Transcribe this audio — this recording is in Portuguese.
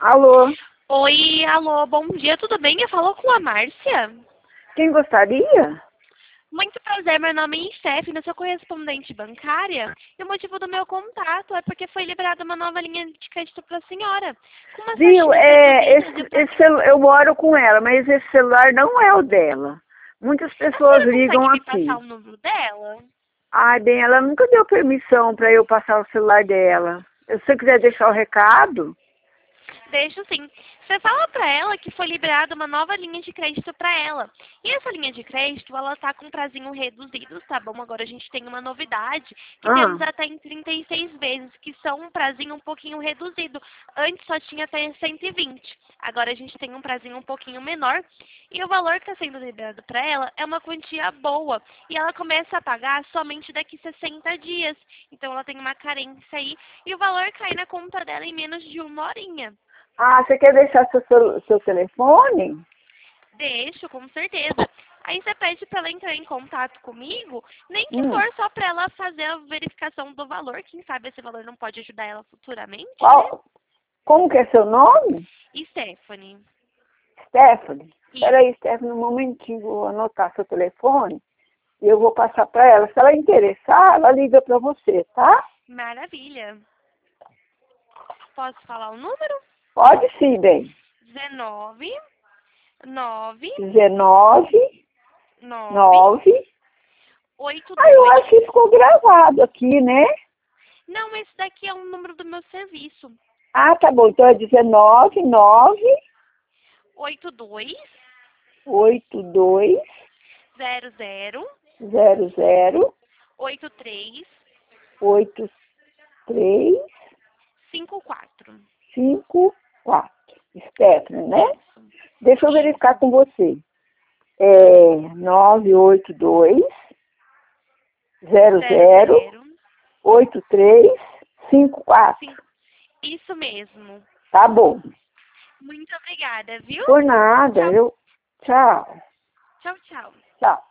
Alô? Oi, alô, bom dia, tudo bem? Eu falo com a Márcia. Quem gostaria? Muito prazer, meu nome é Stephanie, eu sou correspondente bancária e o motivo do meu contato é porque foi liberada uma nova linha de crédito para a senhora. Com umas Viu, taxinhas reduzidas e eu moro com ela, mas esse celular não é o dela. Muitas a pessoas senhora ligam consegue me passar aqui. o número dela? Ai, bem, ela nunca deu permissão para eu passar o celular dela. Se você quiser deixar o recado, Deixo sim. Você fala para ela que foi liberada uma nova linha de crédito para ela. E essa linha de crédito, ela tá com prazinho reduzido, tá bom? Agora a gente tem uma novidade, que temos ah, até em 36 vezes, que são um prazinho um pouquinho reduzido. Antes só tinha até 120. Agora a gente tem um prazinho um pouquinho menor. E o valor que está sendo liberado para ela é uma quantia boa. E ela começa a pagar somente daqui 60 dias. Então ela tem uma carência aí. E o valor cai na conta dela em menos de uma horinha. você quer deixar seu telefone? Deixo, com certeza. Aí você pede para ela entrar em contato comigo, nem que Hum, for só para ela fazer a verificação do valor. Quem sabe esse valor não pode ajudar ela futuramente, né? como que é seu nome? E Stephanie. Stephanie. Espera Isso. aí, Stephanie, um momentinho, vou anotar seu telefone e eu vou passar para ela. Se ela interessar, ela liga para você, tá? Maravilha. Posso falar o número? Pode sim, bem. 19 9 19, 9 9. Ah, eu 82. acho que ficou gravado aqui, né? Não, esse daqui é o número do meu serviço. Ah, tá bom. Então é 19, 9, 82 82, 00 00, 83 83, 54. 54. Stephanie, né? Isso. Deixa eu verificar Isso. com você. É 982, 00, 00. 83, 54. Sim. Isso mesmo. Tá bom. Muito obrigada, viu? Por nada. Tchau, Tchau. tchau, tchau. Tchau.